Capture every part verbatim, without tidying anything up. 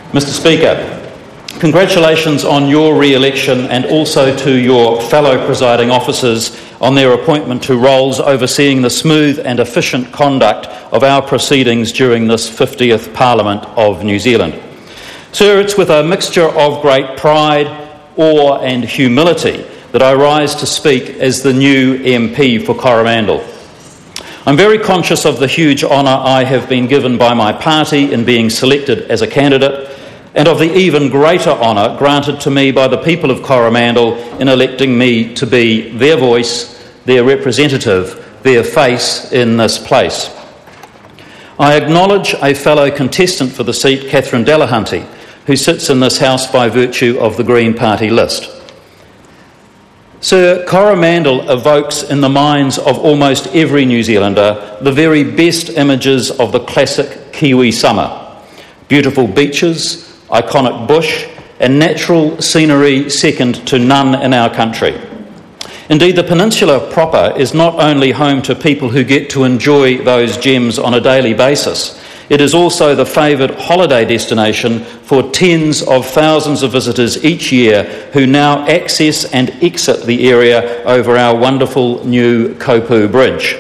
Mister Speaker, congratulations on your re-election and also to your fellow presiding officers on their appointment to roles overseeing the smooth and efficient conduct of our proceedings during this fiftieth Parliament of New Zealand. Sir, it's with a mixture of great pride, awe and humility that I rise to speak as the new M P for Coromandel. I'm very conscious of the huge honour I have been given by my party in being selected as a candidate, and of the even greater honour granted to me by the people of Coromandel in electing me to be their voice, their representative, their face in this place. I acknowledge a fellow contestant for the seat, Catherine Delahunty, who sits in this House by virtue of the Green Party list. Sir, Coromandel evokes in the minds of almost every New Zealander the very best images of the classic Kiwi summer. Beautiful beaches, iconic bush and natural scenery second to none in our country. Indeed, the peninsula proper is not only home to people who get to enjoy those gems on a daily basis, it is also the favoured holiday destination for tens of thousands of visitors each year who now access and exit the area over our wonderful new Kopu Bridge.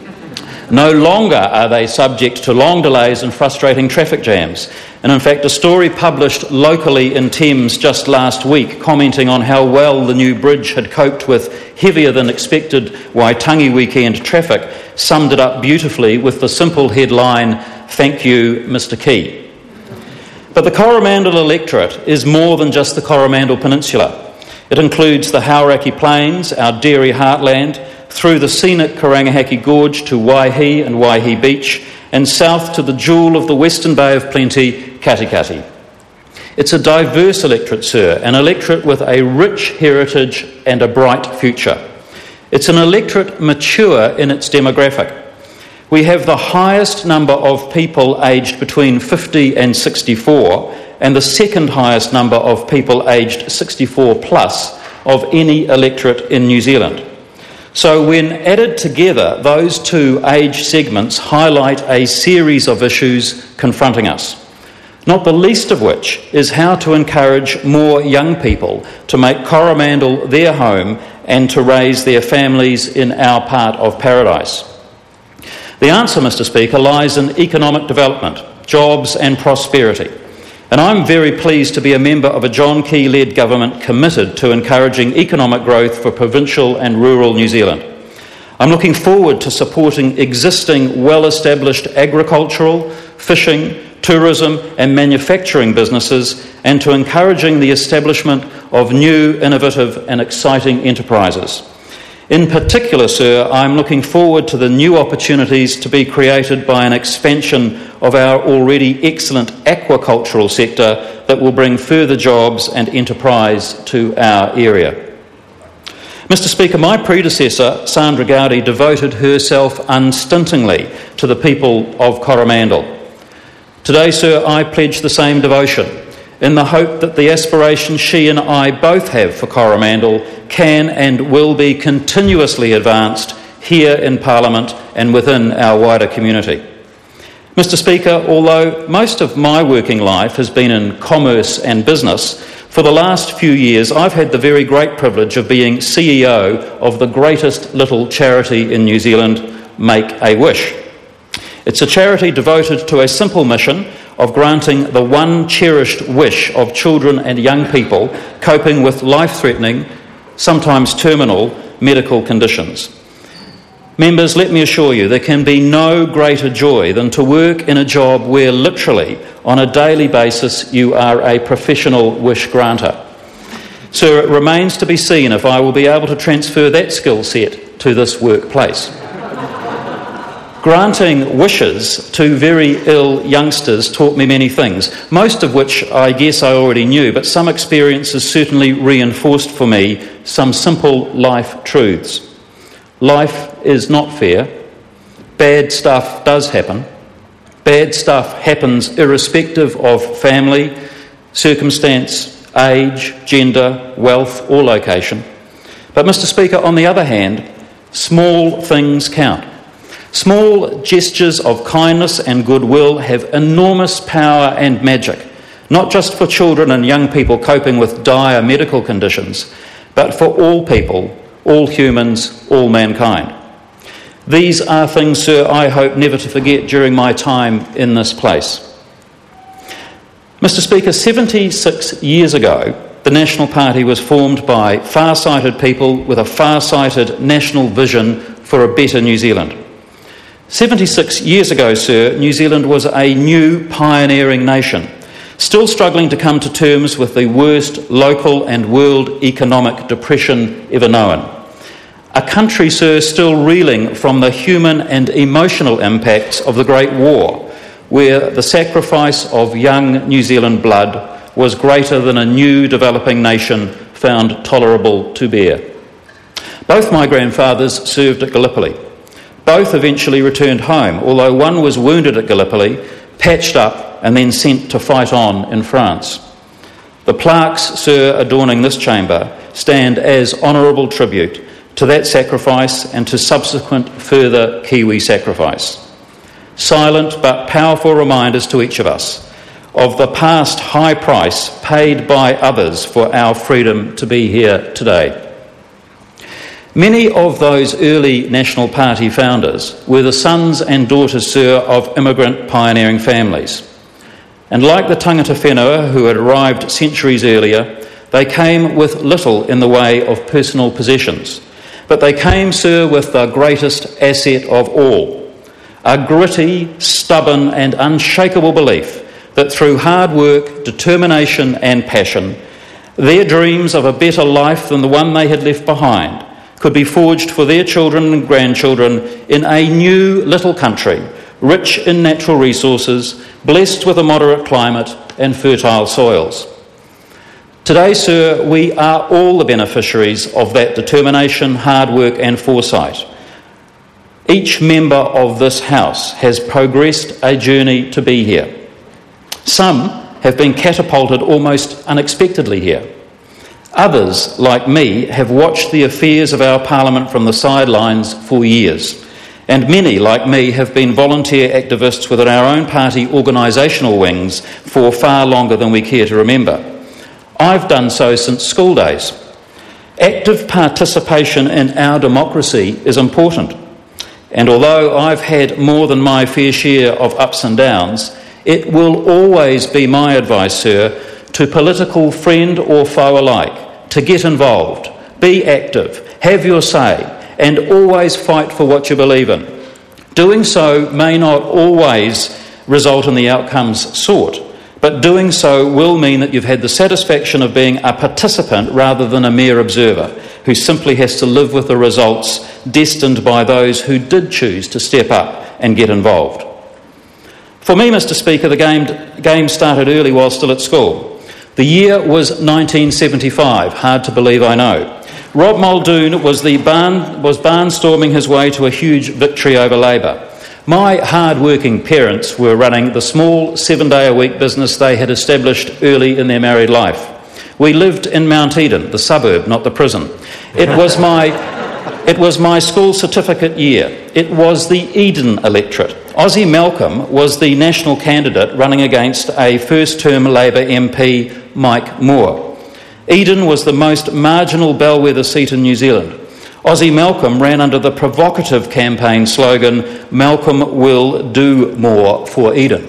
No longer are they subject to long delays and frustrating traffic jams. And in fact, a story published locally in Thames just last week commenting on how well the new bridge had coped with heavier than expected Waitangi weekend traffic summed it up beautifully with the simple headline, "Thank you, Mister Key." But the Coromandel electorate is more than just the Coromandel Peninsula. It includes the Hauraki Plains, our dairy heartland, through the scenic Karangahaki Gorge to Waihi and Waihi Beach, and south to the jewel of the Western Bay of Plenty, Katikati. It's a diverse electorate, sir, an electorate with a rich heritage and a bright future. It's an electorate mature in its demographic. We have the highest number of people aged between fifty and sixty-four, and the second highest number of people aged sixty-four plus of any electorate in New Zealand. So when added together, those two age segments highlight a series of issues confronting us, not the least of which is how to encourage more young people to make Coromandel their home and to raise their families in our part of paradise. The answer, Mister Speaker, lies in economic development, jobs and prosperity. And I'm very pleased to be a member of a John Key-led government committed to encouraging economic growth for provincial and rural New Zealand. I'm looking forward to supporting existing well-established agricultural, fishing, tourism and manufacturing businesses and to encouraging the establishment of new, innovative and exciting enterprises. In particular, sir, I'm looking forward to the new opportunities to be created by an expansion of our already excellent aquacultural sector that will bring further jobs and enterprise to our area. Mister Speaker, my predecessor, Sandra Gowdy, devoted herself unstintingly to the people of Coromandel. Today, sir, I pledge the same devotion in the hope that the aspirations she and I both have for Coromandel can and will be continuously advanced here in Parliament and within our wider community. Mister Speaker, although most of my working life has been in commerce and business, for the last few years I've had the very great privilege of being C E O of the greatest little charity in New Zealand, Make a Wish. It's a charity devoted to a simple mission of granting the one cherished wish of children and young people coping with life-threatening, sometimes terminal, medical conditions. Members, let me assure you, there can be no greater joy than to work in a job where literally, on a daily basis, you are a professional wish granter. Sir, it remains to be seen if I will be able to transfer that skill set to this workplace. Granting wishes to very ill youngsters taught me many things, most of which I guess I already knew, but some experiences certainly reinforced for me some simple life truths. Life is not fair. Bad stuff does happen. Bad stuff happens irrespective of family, circumstance, age, gender, wealth or location. But Mister Speaker, on the other hand, small things count. Small gestures of kindness and goodwill have enormous power and magic, not just for children and young people coping with dire medical conditions, but for all people, all humans, all mankind. These are things, sir, I hope never to forget during my time in this place. Mister Speaker, seventy-six years ago, the National Party was formed by far-sighted people with a far-sighted national vision for a better New Zealand. seventy-six years ago, sir, New Zealand was a new pioneering nation, still struggling to come to terms with the worst local and world economic depression ever known. A country, sir, still reeling from the human and emotional impacts of the Great War, where the sacrifice of young New Zealand blood was greater than a new developing nation found tolerable to bear. Both my grandfathers served at Gallipoli. Both eventually returned home, although one was wounded at Gallipoli, patched up and then sent to fight on in France. The plaques, sir, adorning this chamber stand as honourable tribute to that sacrifice and to subsequent further Kiwi sacrifice. Silent but powerful reminders to each of us of the past high price paid by others for our freedom to be here today. Many of those early National Party founders were the sons and daughters, sir, of immigrant pioneering families. And like the tangata whenua who had arrived centuries earlier, they came with little in the way of personal possessions. But they came, sir, with the greatest asset of all, a gritty, stubborn and unshakable belief that through hard work, determination and passion, their dreams of a better life than the one they had left behind could be forged for their children and grandchildren in a new little country, rich in natural resources, blessed with a moderate climate and fertile soils. Today, sir, we are all the beneficiaries of that determination, hard work and foresight. Each member of this House has progressed a journey to be here. Some have been catapulted almost unexpectedly here. Others, like me, have watched the affairs of our Parliament from the sidelines for years. And many, like me, have been volunteer activists within our own party organisational wings for far longer than we care to remember. I've done so since school days. Active participation in our democracy is important. And although I've had more than my fair share of ups and downs, it will always be my advice, sir, to political friend or foe alike, to get involved, be active, have your say, and always fight for what you believe in. Doing so may not always result in the outcomes sought, but doing so will mean that you've had the satisfaction of being a participant rather than a mere observer who simply has to live with the results destined by those who did choose to step up and get involved. For me, Mister Speaker, the game, game started early while still at school. The year was nineteen seventy-five, hard to believe, I know. Rob Muldoon was, the barn, was barnstorming his way to a huge victory over Labour. My hard-working parents were running the small seven-day-a-week business they had established early in their married life. We lived in Mount Eden, the suburb, not the prison. It was my, it was my school certificate year. It was the Eden electorate. Ozzie Malcolm was the national candidate running against a first-term Labour M P, Mike Moore. Eden was the most marginal bellwether seat in New Zealand. Ozzie Malcolm ran under the provocative campaign slogan, "Malcolm will do more for Eden."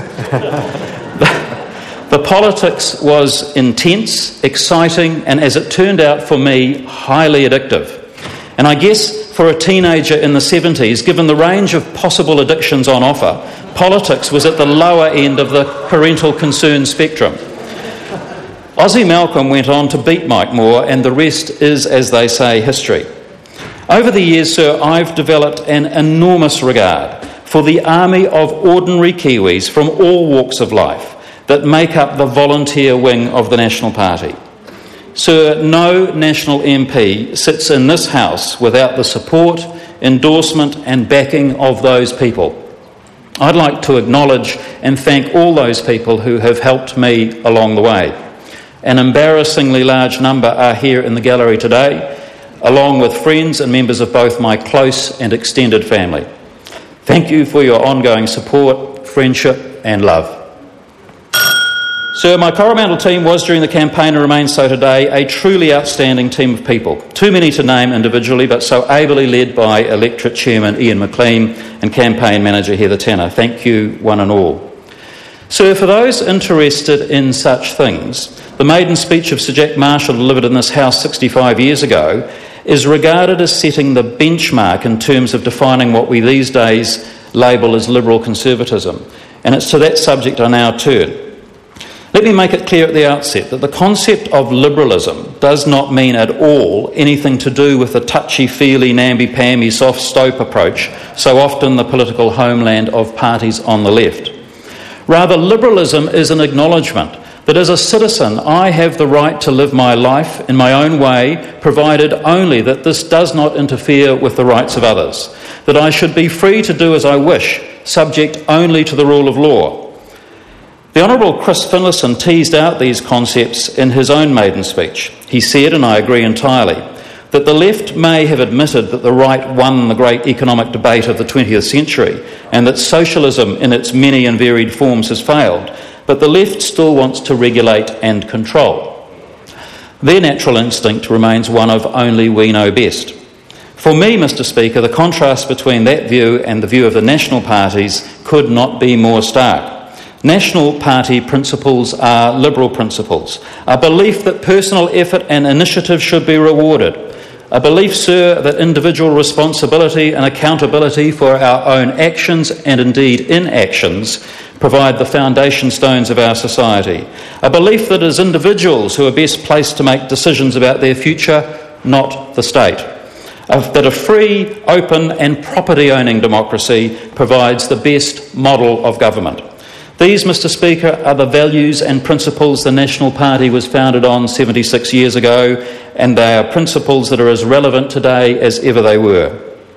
the, the politics was intense, exciting, and as it turned out for me, highly addictive. And I guess for a teenager in the seventies, given the range of possible addictions on offer, politics was at the lower end of the parental concern spectrum. Ozzie Malcolm went on to beat Mike Moore, and the rest is, as they say, history. Over the years, sir, I've developed an enormous regard for the army of ordinary Kiwis from all walks of life that make up the volunteer wing of the National Party. Sir, no National M P sits in this House without the support, endorsement and backing of those people. I'd like to acknowledge and thank all those people who have helped me along the way. An embarrassingly large number are here in the gallery today, along with friends and members of both my close and extended family. Thank you for your ongoing support, friendship and love. Sir, my Coromandel team was during the campaign and remains so today a truly outstanding team of people. Too many to name individually, but so ably led by Electorate Chairman Ian McLean and Campaign Manager Heather Tanner. Thank you, one and all. Sir, for those interested in such things, the maiden speech of Sir Jack Marshall delivered in this House sixty-five years ago is regarded as setting the benchmark in terms of defining what we these days label as liberal conservatism. And it's to that subject I now turn. Let me make it clear at the outset that the concept of liberalism does not mean at all anything to do with the touchy-feely, namby-pamby, soft-stope approach so often the political homeland of parties on the left. Rather, liberalism is an acknowledgement that as a citizen I have the right to live my life in my own way, provided only that this does not interfere with the rights of others, that I should be free to do as I wish, subject only to the rule of law. The Honourable Chris Finlayson teased out these concepts in his own maiden speech. He said, and I agree entirely, that the left may have admitted that the right won the great economic debate of the twentieth century and that socialism in its many and varied forms has failed, but the left still wants to regulate and control. Their natural instinct remains one of only we know best. For me, Mr Speaker, the contrast between that view and the view of the national parties could not be more stark. National party principles are liberal principles, a belief that personal effort and initiative should be rewarded, a belief, sir, that individual responsibility and accountability for our own actions and indeed inactions provide the foundation stones of our society, a belief that as individuals who are best placed to make decisions about their future, not the state, that a free, open and property-owning democracy provides the best model of government. These, Mr Speaker, are the values and principles the National Party was founded on seventy-six years ago, and they are principles that are as relevant today as ever they were.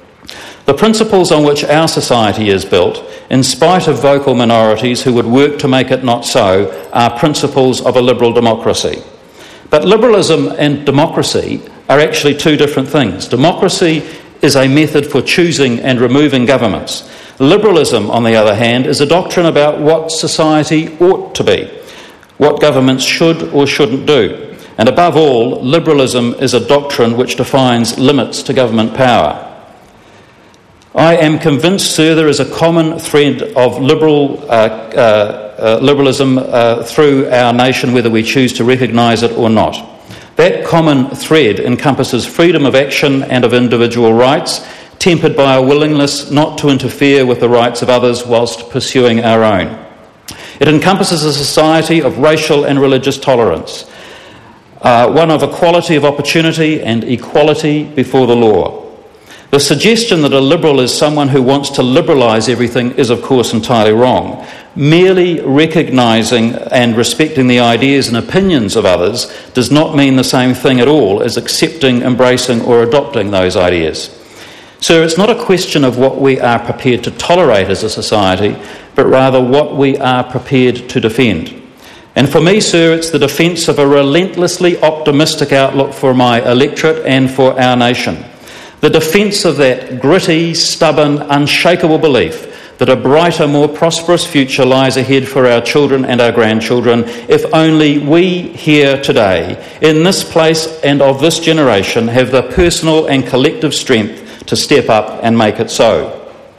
The principles on which our society is built, in spite of vocal minorities who would work to make it not so, are principles of a liberal democracy. But liberalism and democracy are actually two different things. Democracy is a method for choosing and removing governments. Liberalism, on the other hand, is a doctrine about what society ought to be, what governments should or shouldn't do. And above all, liberalism is a doctrine which defines limits to government power. I am convinced, sir, there is a common thread of liberal uh, uh, uh, liberalism uh, through our nation, whether we choose to recognise it or not. That common thread encompasses freedom of action and of individual rights, tempered by a willingness not to interfere with the rights of others whilst pursuing our own. It encompasses a society of racial and religious tolerance, uh, one of equality of opportunity and equality before the law. The suggestion that a liberal is someone who wants to liberalise everything is, of course, entirely wrong. Merely recognising and respecting the ideas and opinions of others does not mean the same thing at all as accepting, embracing or adopting those ideas. Sir, it's not a question of what we are prepared to tolerate as a society, but rather what we are prepared to defend. And for me, sir, it's the defence of a relentlessly optimistic outlook for my electorate and for our nation. The defence of that gritty, stubborn, unshakable belief that a brighter, more prosperous future lies ahead for our children and our grandchildren if only we here today, in this place and of this generation, have the personal and collective strength to step up and make it so.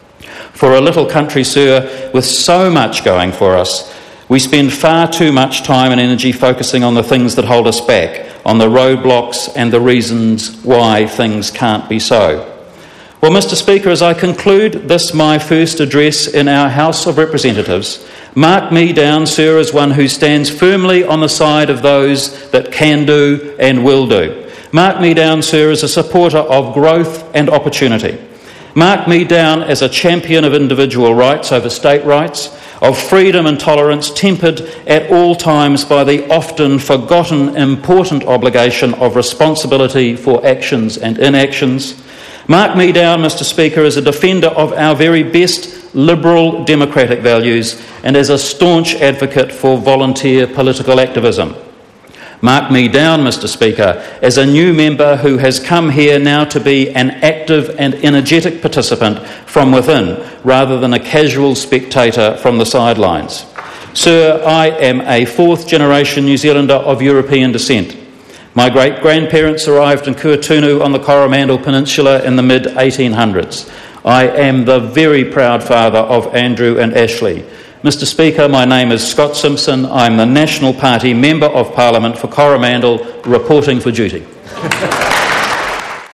For a little country, sir, with so much going for us, we spend far too much time and energy focusing on the things that hold us back, on the roadblocks and the reasons why things can't be so. Well, Mr Speaker, as I conclude this my first address in our House of Representatives, mark me down, sir, as one who stands firmly on the side of those that can do and will do. Mark me down, sir, as a supporter of growth and opportunity. Mark me down as a champion of individual rights over state rights, of freedom and tolerance tempered at all times by the often forgotten important obligation of responsibility for actions and inactions. Mark me down, Mr Speaker, as a defender of our very best liberal democratic values and as a staunch advocate for volunteer political activism. Mark me down, Mr Speaker, as a new member who has come here now to be an active and energetic participant from within, rather than a casual spectator from the sidelines. Sir, I am a fourth generation New Zealander of European descent. My great-grandparents arrived in Kuatunu on the Coromandel Peninsula in the mid eighteen hundreds. I am the very proud father of Andrew and Ashley. Mister Speaker, my name is Scott Simpson. I'm the National Party Member of Parliament for Coromandel, reporting for duty.